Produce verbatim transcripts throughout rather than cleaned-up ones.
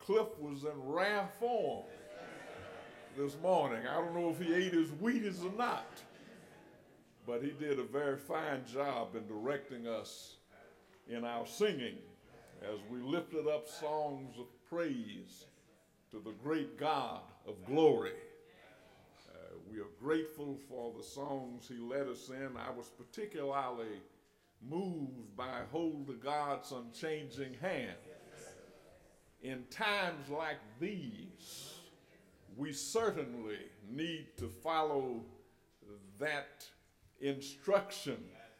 Cliff was in rare form this morning. I don't know if he ate his Wheaties or not, but he did a very fine job in directing us in our singing as we lifted up songs of praise to the great God of glory. Uh, we are grateful for the songs he led us in. I was particularly moved by Hold to God's Unchanging Hand. In times like these, we certainly need to follow that instruction.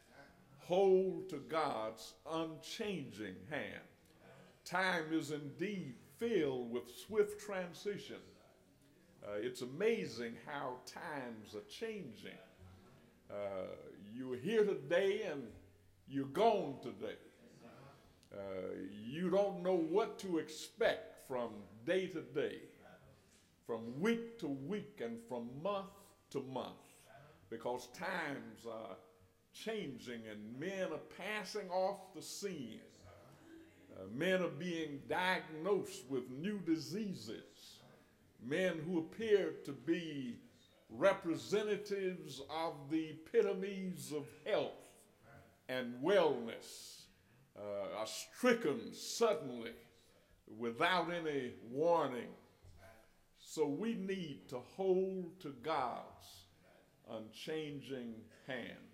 Hold to God's unchanging hand. Time is indeed filled with swift transition. Uh, it's amazing how times are changing. Uh, you're here today and you're gone today. Uh, you don't know what to expect from day to day, from week to week, and from month to month, because times are changing and men are passing off the scene. Uh, men are being diagnosed with new diseases. Men who appear to be representatives of the epitomes of health and wellness uh, are stricken suddenly without any warning. So we need to hold to God's unchanging hand.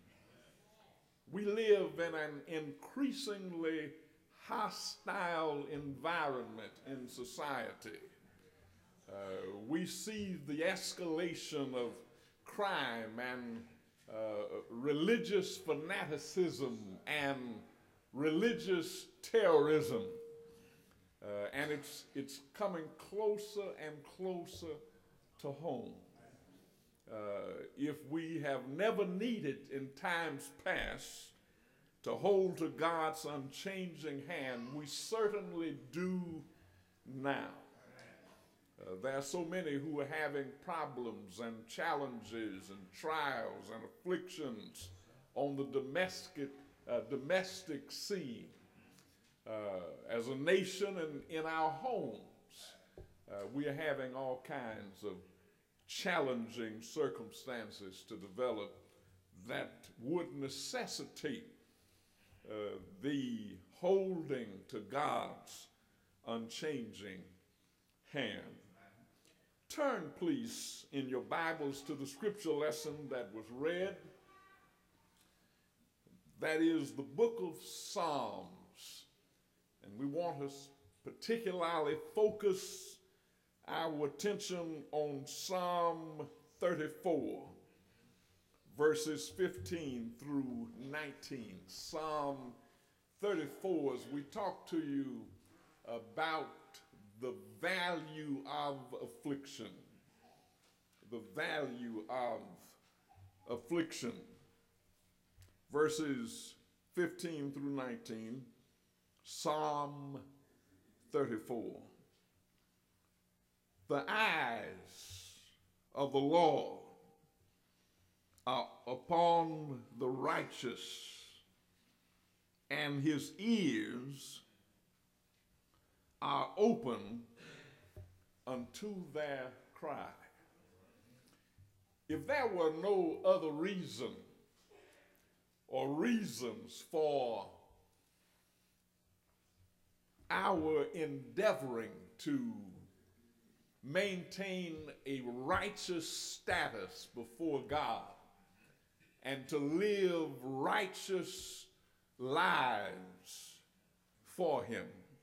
We live in an increasingly hostile environment in society. Uh, we see the escalation of crime and uh, religious fanaticism and religious terrorism. Uh, and it's, it's coming closer and closer to home. Uh, if we have never needed in times past to hold to God's unchanging hand, we certainly do now. Uh, there are so many who are having problems and challenges and trials and afflictions on the domestic, uh, domestic scene. Uh, as a nation and in our homes, uh, we are having all kinds of challenging circumstances to develop that would necessitate uh, the holding to God's unchanging hand. Turn, please, in your Bibles to the scripture lesson that was read. That is the book of Psalms. And we want to particularly focus our attention on Psalm thirty-four, verses fifteen through nineteen. Psalm thirty-four, as we talk to you about the value of affliction. The value of affliction. Verses fifteen through nineteen, Psalm thirty-four. The eyes of the Lord are upon the righteous, and his ears are open unto their cry. If there were no other reason or reasons for our endeavoring to maintain a righteous status before God and to live righteous lives for him,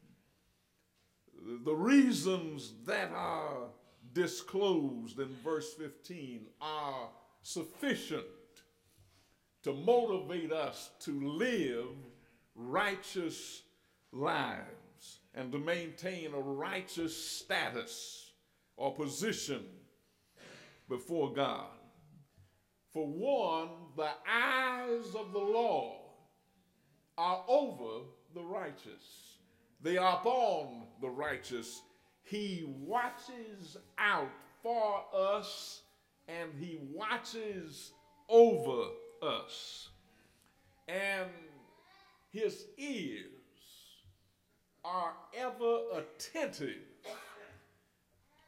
the reasons that are disclosed in verse fifteen are sufficient to motivate us to live righteous lives and to maintain a righteous status or position before God. For one, the eyes of the Lord are over the righteous. They are upon the righteous. He watches out for us and he watches over us. And his ears are ever attentive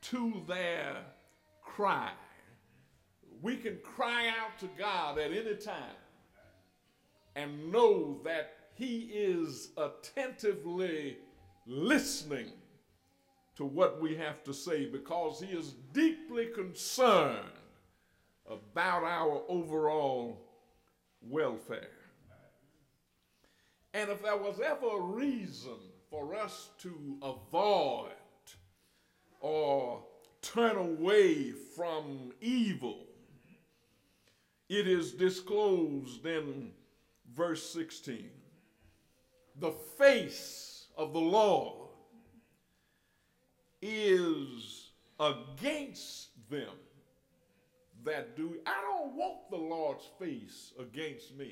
to their cry. We can cry out to God at any time and know that he is attentively listening to what we have to say, because he is deeply concerned about our overall welfare. And if there was ever a reason for us to avoid or turn away from evil, it is disclosed in verse sixteen. The face of the Lord is against them that do. I don't want the Lord's face against me.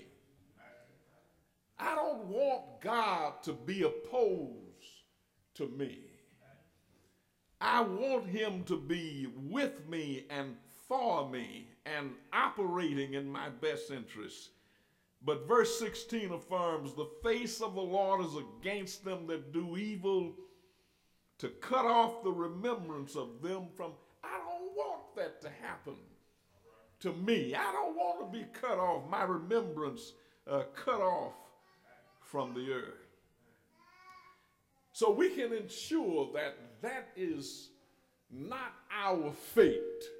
I don't want God to be opposed to me. I want him to be with me and for me and operating in my best interests. But verse sixteen affirms, the face of the Lord is against them that do evil, to cut off the remembrance of them from. I don't want that to happen to me. I don't want to be cut off, my remembrance uh, cut off from the earth. So we can ensure that that is not our fate.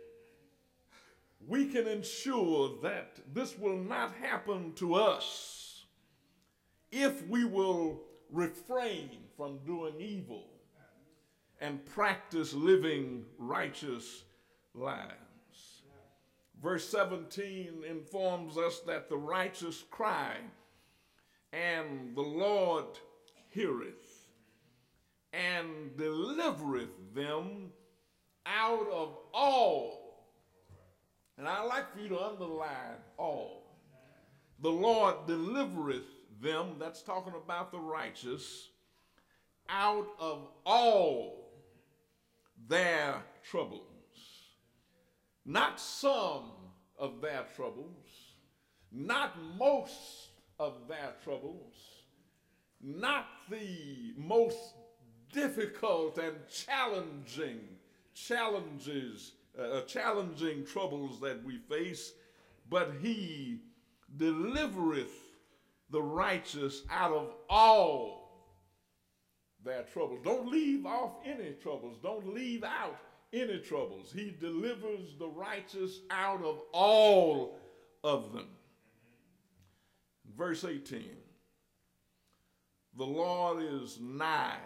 We can ensure that this will not happen to us if we will refrain from doing evil and practice living righteous lives. Verse seventeen informs us that the righteous cry, and the Lord heareth, and delivereth them out of all. And I'd like for you to underline all. The Lord delivereth them, that's talking about the righteous, out of all their troubles. Not some of their troubles, not most of their troubles, not the most difficult and challenging challenges, uh, challenging troubles that we face, but he delivereth the righteous out of all their troubles. Don't leave off any troubles. Don't leave out any troubles. He delivers the righteous out of all of them. Verse eighteen, the Lord is nigh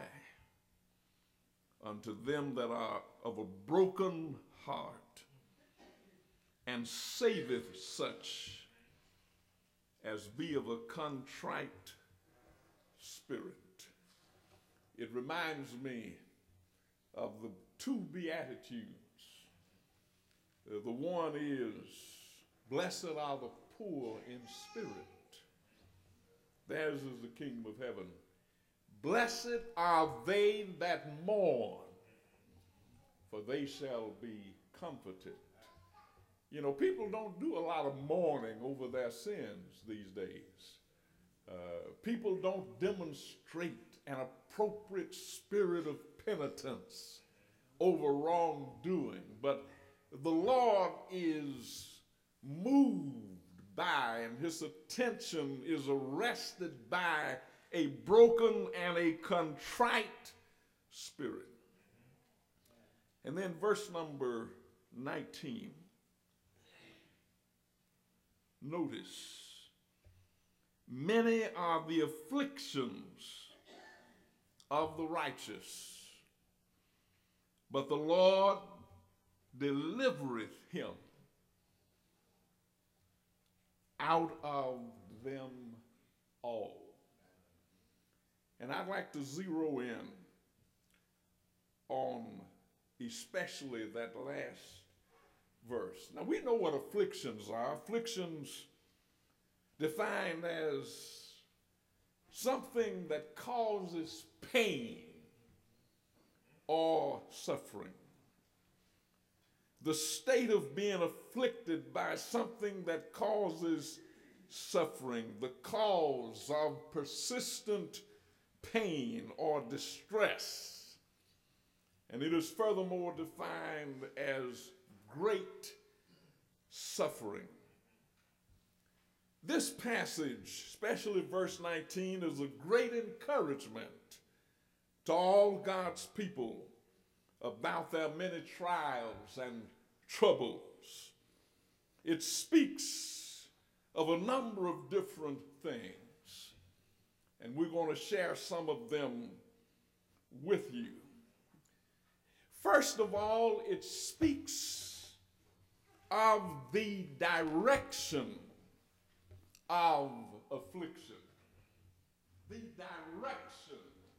unto them that are of a broken heart, and saveth such as be of a contrite spirit. It reminds me of the two Beatitudes. Uh, the one is, blessed are the poor in spirit. Theirs is the kingdom of heaven. Blessed are they that mourn, for they shall be comforted. You know, people don't do a lot of mourning over their sins these days. Uh, people don't demonstrate an appropriate spirit of penitence over wrongdoing. But the Lord is moved by, and his attention is arrested by, a broken and a contrite spirit. And then verse number nineteen. Notice, many are the afflictions of the righteous, but the Lord delivereth him out of them all. And I'd like to zero in on especially that last verse. Now, we know what afflictions are. Afflictions defined as something that causes pain or suffering. The state of being afflicted by something that causes suffering, the cause of persistent pain or distress. And it is furthermore defined as great suffering. This passage, especially verse nineteen, is a great encouragement to all God's people about their many trials and troubles. It speaks of a number of different things, and we're going to share some of them with you. First of all, it speaks of the direction of affliction. The direction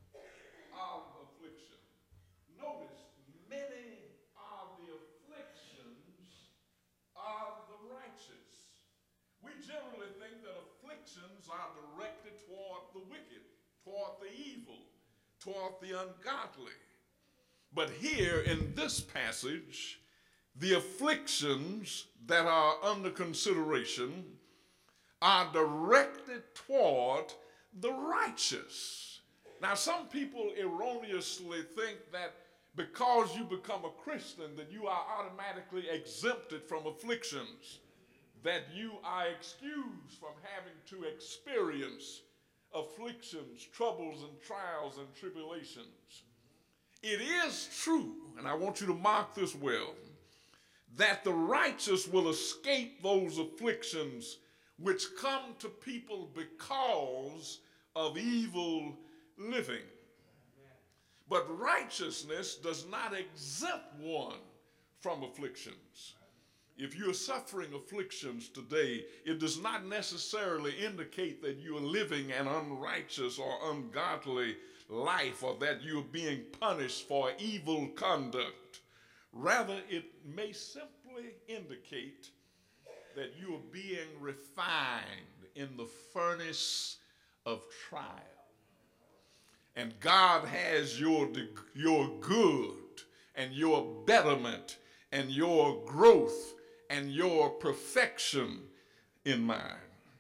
of affliction. Notice, many are the afflictions of the righteous. We generally think that afflictions are directed toward the wicked, toward the evil, toward the ungodly. But here in this passage, the afflictions that are under consideration are directed toward the righteous. Now, some people erroneously think that because you become a Christian that you are automatically exempted from afflictions, that you are excused from having to experience afflictions, troubles, and trials and tribulations. It is true, and I want you to mark this well, that the righteous will escape those afflictions which come to people because of evil living. But righteousness does not exempt one from afflictions. If you're suffering afflictions today, it does not necessarily indicate that you are living an unrighteous or ungodly life, or that you're being punished for evil conduct. Rather, it may simply indicate that you are being refined in the furnace of trial. And God has your, your good and your betterment and your growth and your perfection in mind.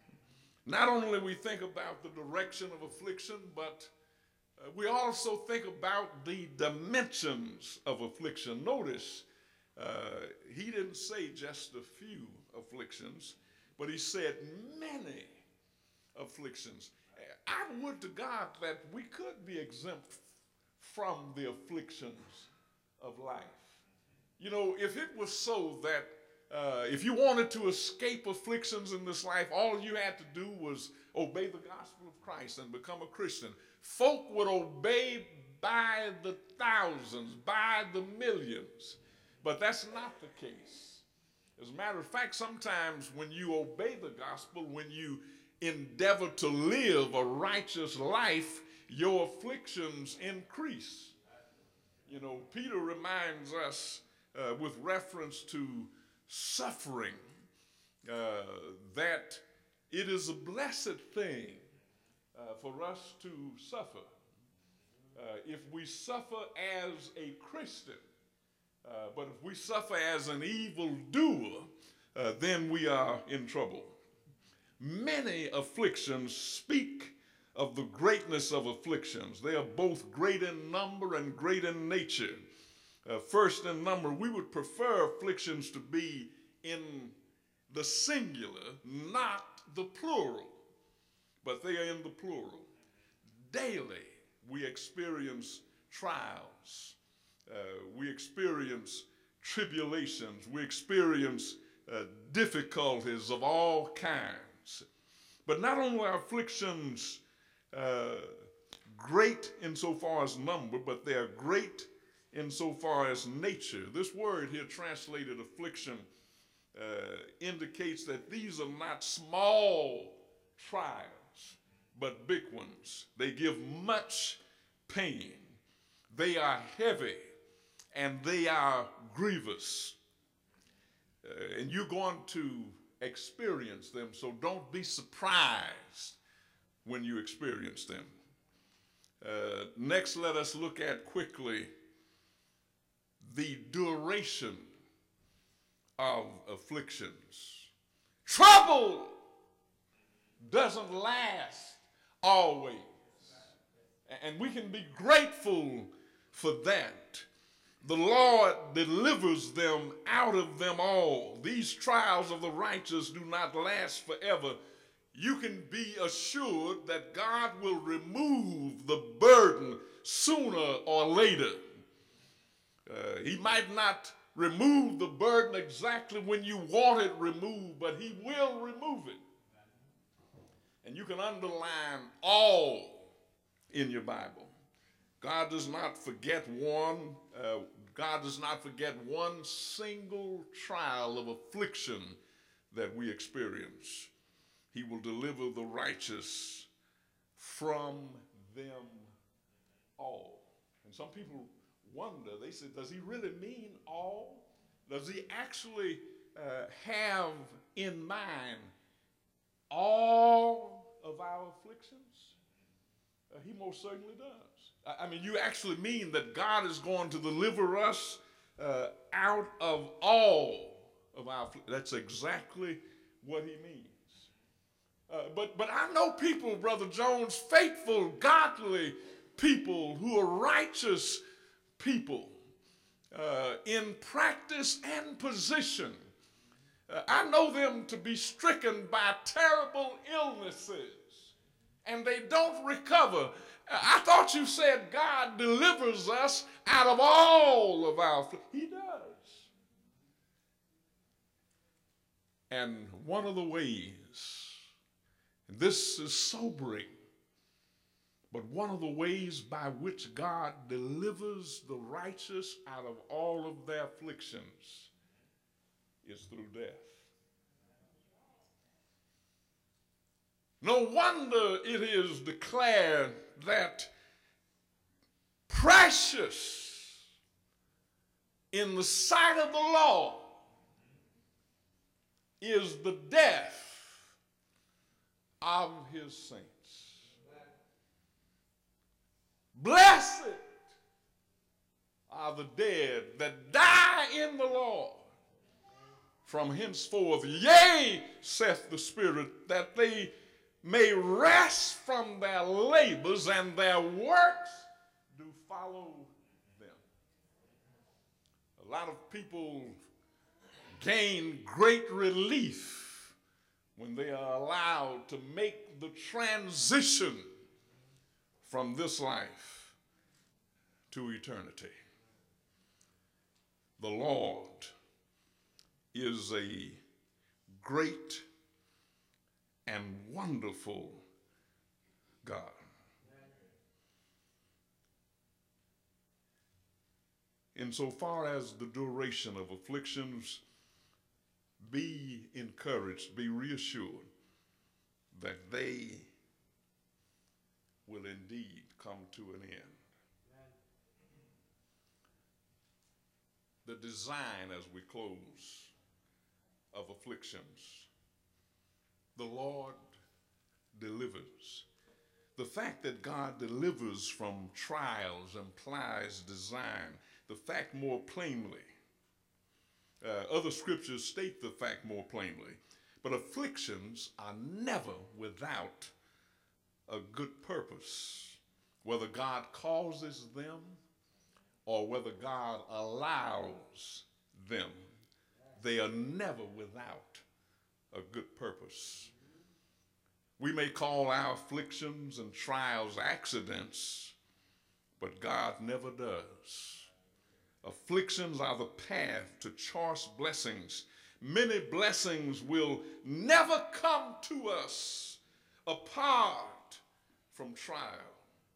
Not only we think about the direction of affliction, but uh, we also think about the dimensions of affliction. Notice, uh, he didn't say just a few afflictions, but he said many afflictions. I would to God that we could be exempt from the afflictions of life. You know, if it was so that uh, if you wanted to escape afflictions in this life, all you had to do was obey the gospel of Christ and become a Christian. Folk would obey by the thousands, by the millions, but that's not the case. As a matter of fact, sometimes when you obey the gospel, when you endeavor to live a righteous life, your afflictions increase. You know, Peter reminds us uh, with reference to suffering uh, that it is a blessed thing uh, for us to suffer. Uh, if we suffer as a Christian, uh, but if we suffer as an evildoer, uh, then we are in trouble. Many afflictions speak of the greatness of afflictions. They are both great in number and great in nature. Uh, first in number, we would prefer afflictions to be in the singular, not the plural, but they are in the plural. Daily, we experience trials. Uh, we experience tribulations. We experience uh, difficulties of all kinds. But not only are afflictions uh, great insofar as number, but they are great insofar as nature. This word here translated affliction uh, indicates that these are not small trials, but big ones. They give much pain. They are heavy and they are grievous. Uh, and you're going to experience them, so don't be surprised when you experience them. Uh, next, let us look at quickly the duration of afflictions. Trouble doesn't last always, and we can be grateful for that. The Lord delivers them out of them all. These trials of the righteous do not last forever. You can be assured that God will remove the burden sooner or later. Uh, he might not remove the burden exactly when you want it removed, but he will remove it. And you can underline all in your Bible. God does not forget one, uh, God does not forget one single trial of affliction that we experience. He will deliver the righteous from them all. And some people wonder, they say, does he really mean all? Does he actually uh, have in mind all of our afflictions? Uh, he most certainly does. I mean, you actually mean that God is going to deliver us uh, out of all of our afflictions. That's exactly what he means. Uh, but, but I know people, Brother Jones, faithful, godly people who are righteous people uh, in practice and position. Uh, I know them to be stricken by terrible illnesses and they don't recover. I thought you said God delivers us out of all of our afflictions. He does. And one of the ways, and this is sobering, but one of the ways by which God delivers the righteous out of all of their afflictions is through death. No wonder it is declared that precious in the sight of the Lord is the death of his saints. Blessed are the dead that die in the Lord from henceforth. Yea, saith the Spirit, that they may rest from their labors and their works do follow them. A lot of people gain great relief when they are allowed to make the transition from this life to eternity. The Lord is a great and wonderful God. Insofar as the duration of afflictions, be encouraged, be reassured that they will indeed come to an end. The design, as we close, of afflictions. The Lord delivers. The fact that God delivers from trials implies design. The fact more plainly. Uh, other scriptures state the fact more plainly. But afflictions are never without a good purpose, whether God causes them or whether God allows them. They are never without a good purpose. We may call our afflictions and trials accidents, but God never does. Afflictions are the path to choice blessings. Many blessings will never come to us apart from trial.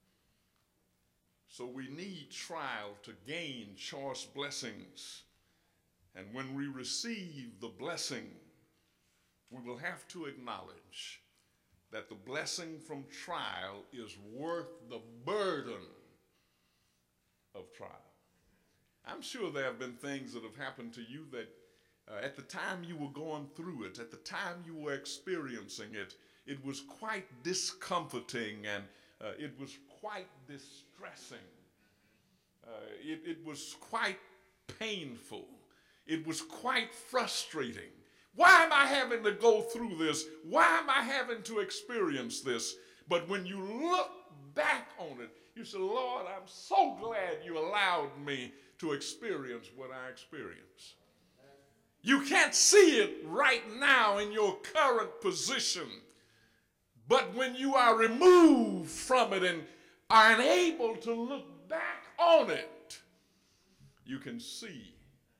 So we need trial to gain choice blessings. And when we receive the blessing, we will have to acknowledge that the blessing from trial is worth the burden of trial. I'm sure there have been things that have happened to you that uh, at the time you were going through it, at the time you were experiencing it, it was quite discomforting and uh, it was quite distressing. Uh, it, it was quite painful. It was quite frustrating. Why am I having to go through this? Why am I having to experience this? But when you look back on it, you say, Lord, I'm so glad you allowed me to experience what I experience. You can't see it right now in your current position, but when you are removed from it and are unable to look back on it, you can see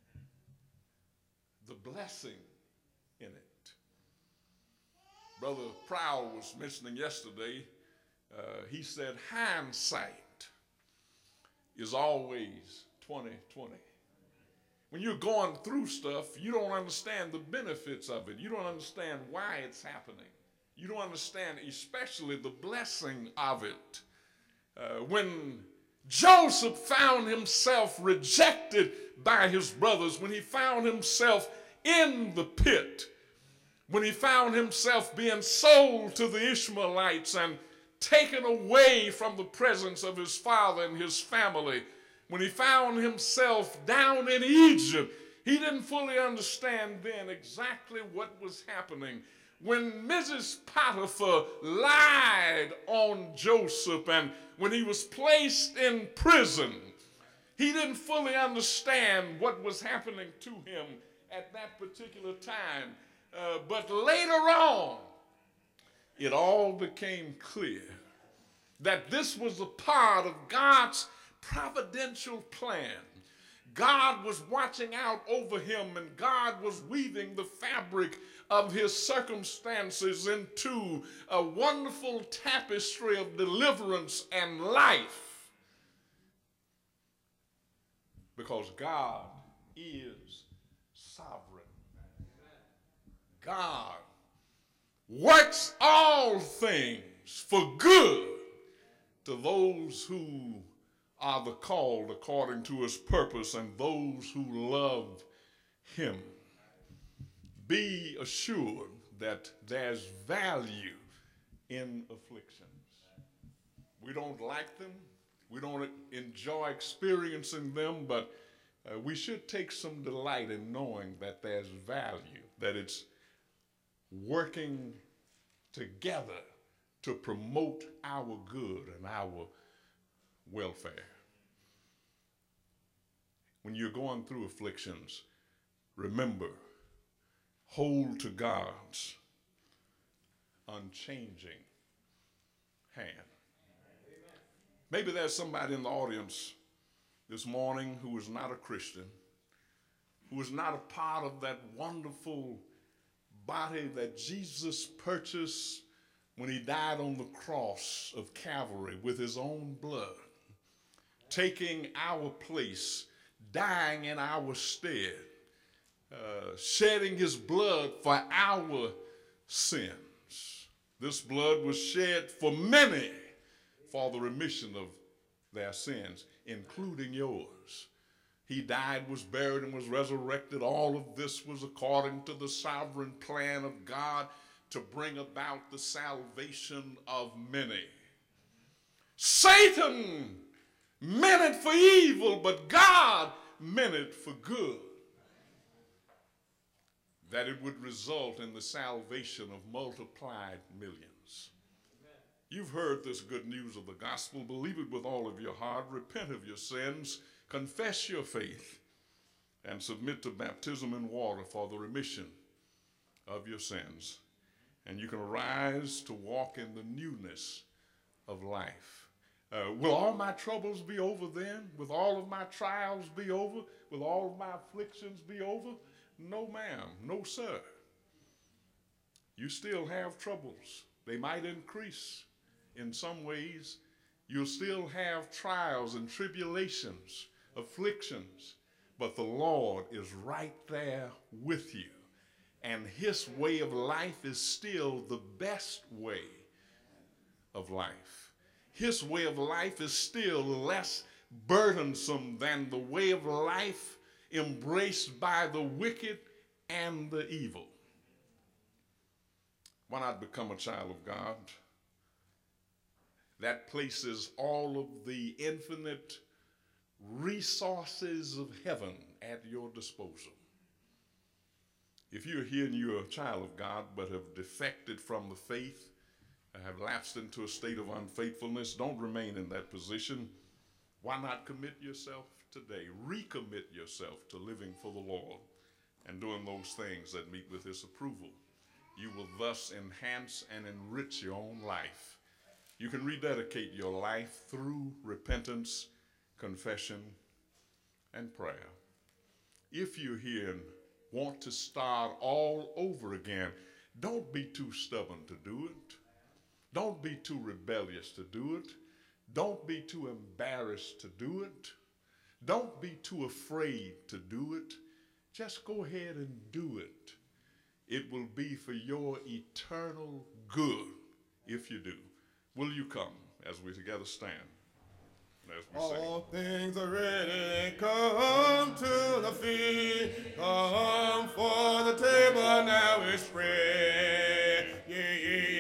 the blessing in it. Brother Prowl was mentioning yesterday, uh, he said hindsight is always twenty twenty. When you're going through stuff, you don't understand the benefits of it. You don't understand why it's happening. You don't understand especially the blessing of it. Uh, when Joseph found himself rejected by his brothers, when he found himself in the pit, when he found himself being sold to the Ishmaelites and taken away from the presence of his father and his family, when he found himself down in Egypt, he didn't fully understand then exactly what was happening. When Missus Potiphar lied on Joseph and when he was placed in prison, he didn't fully understand what was happening to him at that particular time. Uh, but later on, it all became clear that this was a part of God's providential plan. God was watching out over him, and God was weaving the fabric of his circumstances into a wonderful tapestry of deliverance and life. Because God is sovereign. God works all things for good to those who are the called according to his purpose and those who love him. Be assured that there's value in afflictions. We don't like them. We don't enjoy experiencing them, but uh, we should take some delight in knowing that there's value, that it's working together to promote our good and our welfare. When you're going through afflictions, remember, hold to God's unchanging hand. Maybe there's somebody in the audience this morning who is not a Christian, who is not a part of that wonderful body that Jesus purchased when he died on the cross of Calvary with his own blood, taking our place, dying in our stead, uh, shedding his blood for our sins. This blood was shed for many for the remission of their sins, including yours. He died, was buried, and was resurrected. All of this was according to the sovereign plan of God to bring about the salvation of many. Satan meant it for evil, but God meant it for good, that it would result in the salvation of multiplied millions. Amen. You've heard this good news of the gospel. Believe it with all of your heart. Repent of your sins. Confess your faith and submit to baptism in water for the remission of your sins. And you can arise to walk in the newness of life. Uh, will all my troubles be over then? Will all of my trials be over? Will all of my afflictions be over? No, ma'am. No, sir. You still have troubles. They might increase in some ways. You'll still have trials and tribulations, afflictions, but the Lord is right there with you. And his way of life is still the best way of life. His way of life is still less burdensome than the way of life embraced by the wicked and the evil. Why not become a child of God? That places all of the infinite resources of heaven at your disposal. If you're here and you're a child of God but have defected from the faith, have lapsed into a state of unfaithfulness, don't remain in that position. Why not commit yourself today? Recommit yourself to living for the Lord and doing those things that meet with his approval. You will thus enhance and enrich your own life. You can rededicate your life through repentance, confession, and prayer. If you're here and want to start all over again, don't be too stubborn to do it. Don't be too rebellious to do it. Don't be too embarrassed to do it. Don't be too afraid to do it. Just go ahead and do it. It will be for your eternal good if you do. Will you come as we together stand? As we All sing. things are ready, come to the feast, come for the table now is spread. Yeah, yeah,